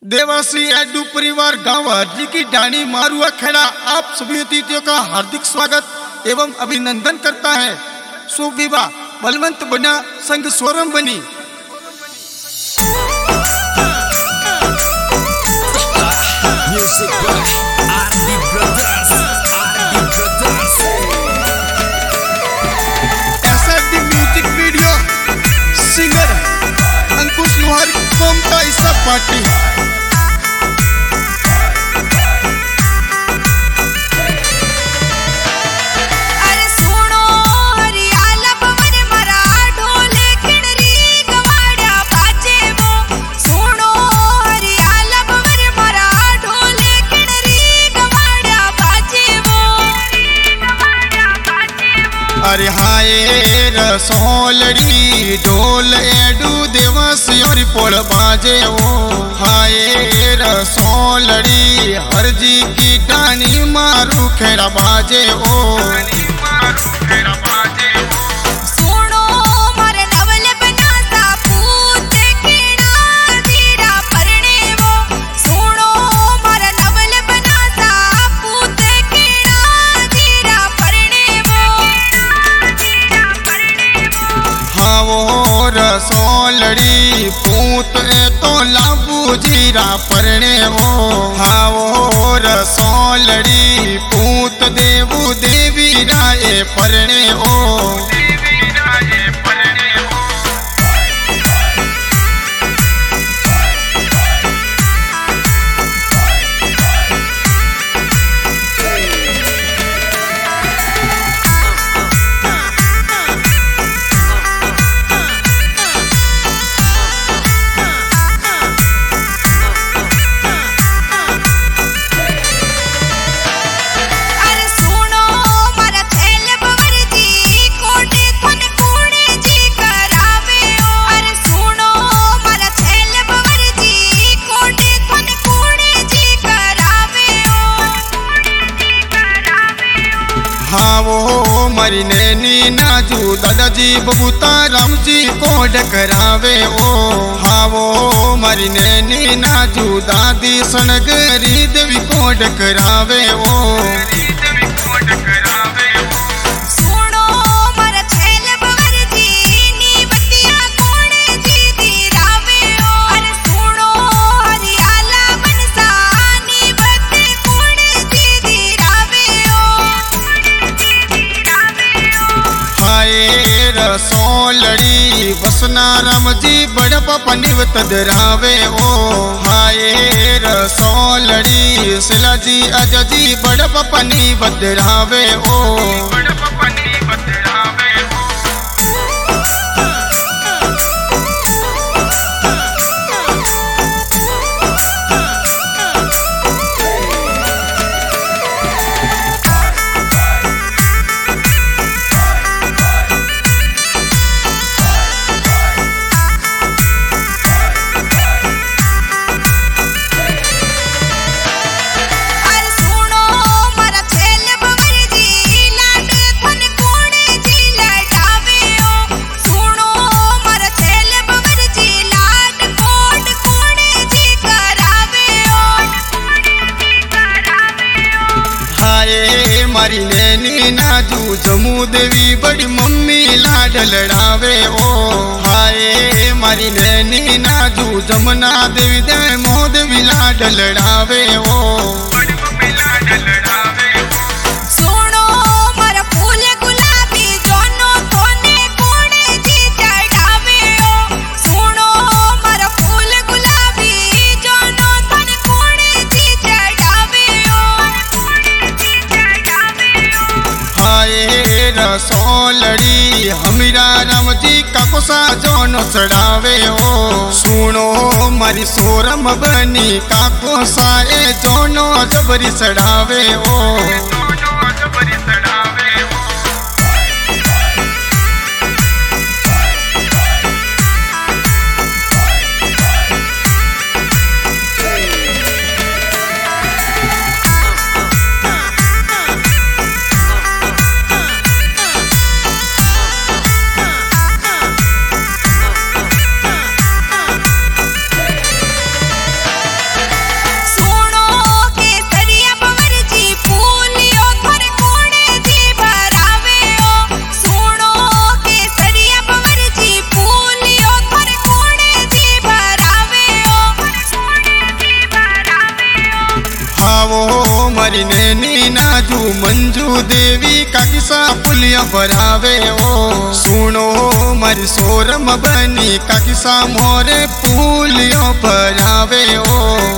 Dewasi edu परिवार गांव हरजी की डाणी मारुआ खेड़ा आप सभी अतिथियों का हार्दिक स्वागत एवं अभिनंदन करता है। शुभ विवाह बलवंत बना संघ स्वरम बनी। SRD music video singer Ankush Lohar कोमटा ईसा पार्टी। अरे हाय रसोलड़ी ढोल एडू देवस और पोल बाजे ओ हाय रसोलड़ी हरजी की टानी मारू खेड़ा बाजे ओ। रसोलड़ी पूत तो लाबू जीरा परणे वो हाओ रसोलड़ी पूत देवू देवी राय परणे ओ। वो मरी नैनी नाजू दादाजी बबूता राम जी कोड करावे ओ। हाँ वो मरी नैनी नाजू दादी सनगरी देवी कोड करावे ओ। रसोलड़ी वसना राम जी बड़प पनिव तदरावे ओ। हाय रसोलड़ी सिला जी अज जी बड़प पनी बदरावे ओ। मारी नैनी नाजू जमू देवी बड़ी मम्मी लाड लड़ावे ओ। हाय मारी नैनी नाजू जमुना देवी दे मोह देवी लाड लड़ावे ओ। रसोलड़ी हमीरा राम जी का कोसा जोनो चढ़ावे ओ। सुनो मारी सोरम बनी का कोसा ए जोनो जबरी चढ़ावे ओ। मारी नैनी नाजू मंजू देवी का किसा पुलिया भरावे ओ सुनो मारी सोरम बनी का किसा मोरे पुलिया भरावे ओ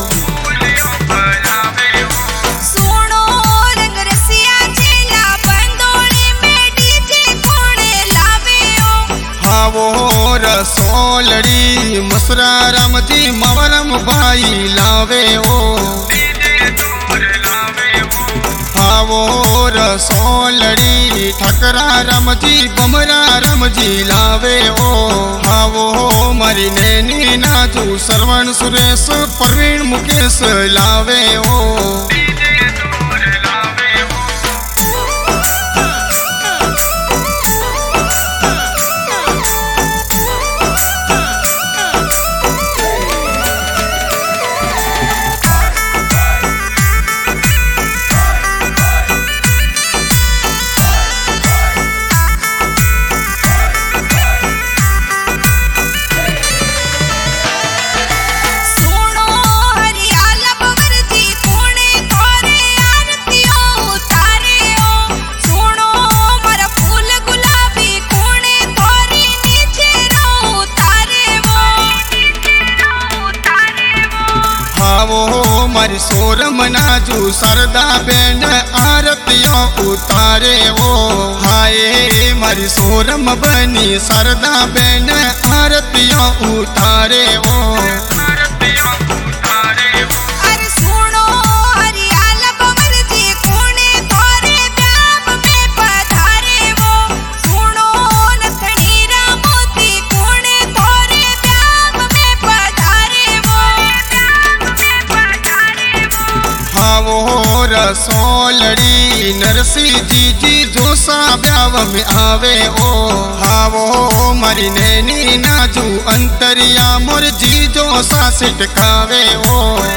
वो रसोलड़ी मसरा राम जी मवरम भाई लावे ओ हाँ वो रसोलड़ी ठकरा राम जी बमरा राम जी लावे ओ हाँ वो मारी नैनी नाजू श्रवण सुरेश प्रवीण मुकेश लावे ओ मारी सोरम नाजू सरदा बेन आरतियों उतारे वो हाय मारी सोरम बनी सरदा बेन आरतियों उतारे वो रसोलड़ी नरसी जी जोसा ब्याव में आवे ओ हाँ वो मारी नैनी नाजू अंतरिया मोर जी जोसा सिटकावे ओ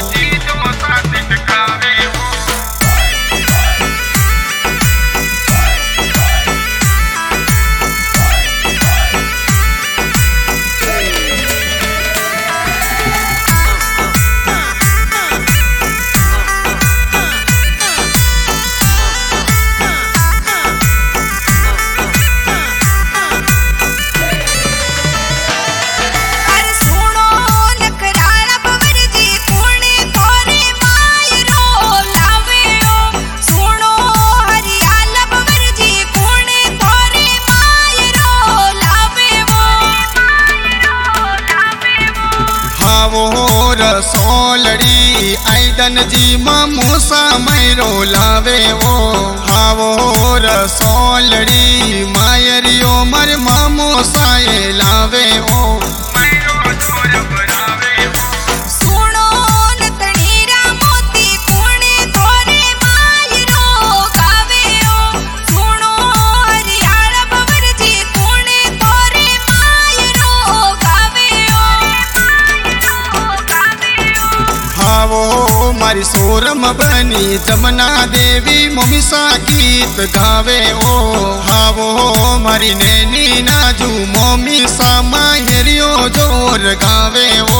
रसोलड़ी आइदन जी मूसा मैरो लावे वो हाँ वो रसोलड़ी मायरियो मर मामो साए लावे वो मारी सोरम बनी जमुना देवी मोमिसा गीत गावे ओ हाँ वो मारी नैनी नाजू मोमिसा मायरियो जोर गावे ओ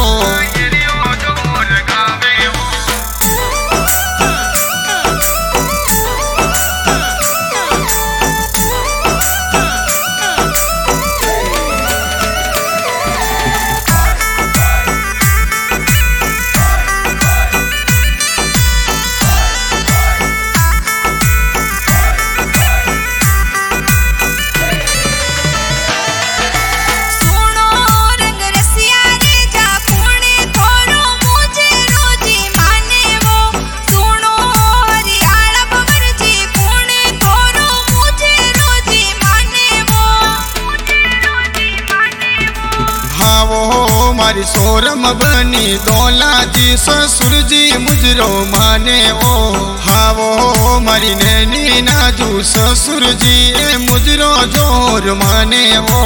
मारी सोरम बनी दौला जी ससुर जी मुजरो माने ओ हाँ वो मारी नैनी नाजू ससुर जी ए मुजरो जोर माने ओ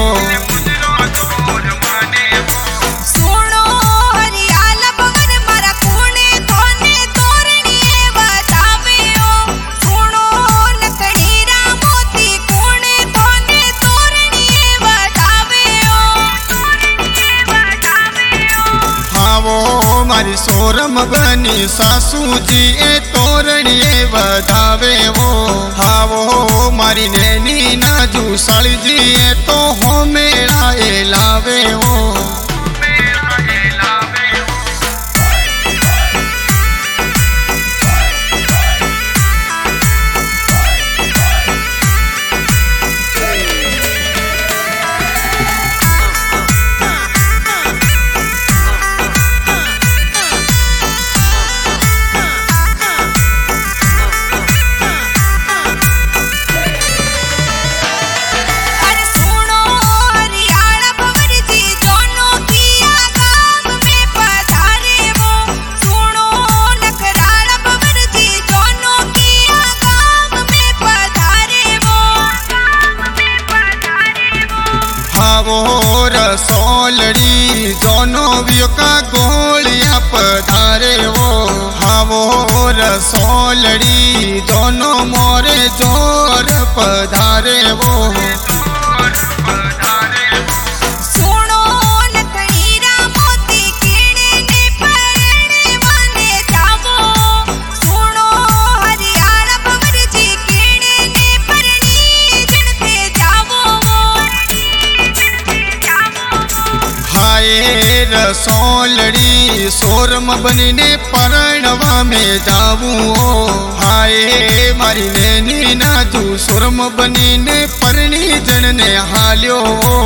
मारी सोरम बनी सासू जी ए तो मोरणिए बधावे वो। हावो मारी नैनी नाजू साळीजी तो हो मेरा ए लावे वो। हावो रसोलड़ी जोनो वियो का गोलिया पधारे वो। हावो रसोलड़ी जोनो मोरे जोर पधारे वो। रसोलड़ी सोरम बनीने परणवा में जाऊं। हाय मारी नैनी नाजू सोरम बनीने परणी जन ने हाल्यो।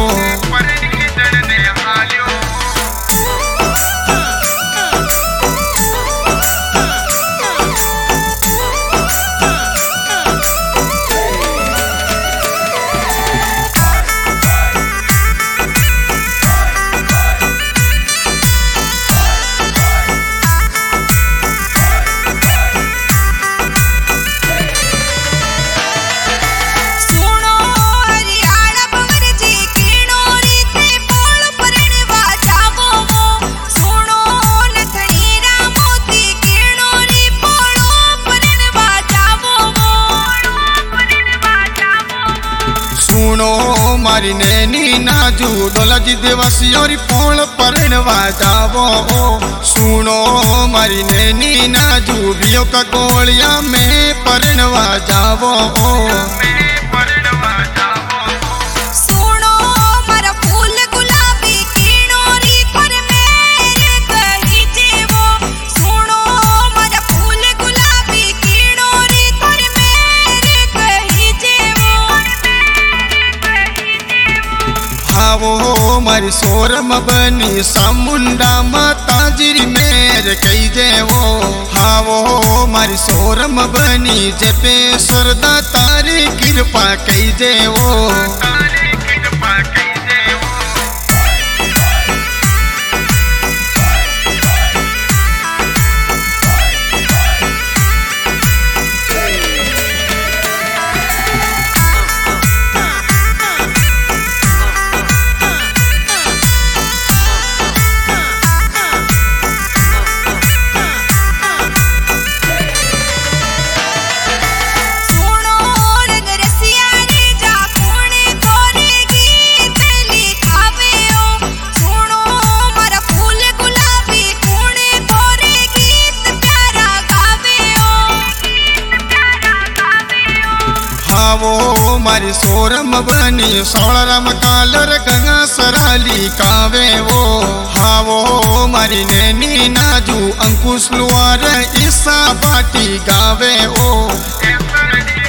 मारी नैनी नाजू डोलाजी देवासियोरी पोल परणवा जावो। सुनो मारी नैनी नाजू वियो का गोलिया में परणवा जावो। हावो मारी सोरम बनी सामुंडा माताजिरी मेर कही जेवो। हावो मारी सोरम बनी जपे सरदा तारी कृपा कही जेवो। हावो मारी सोरम बनी सोलरम कालर गंगा सराली कावे वो। हावो मारी नैनी नाजू अंकुश लुआर ईसा बाटी गावे वो।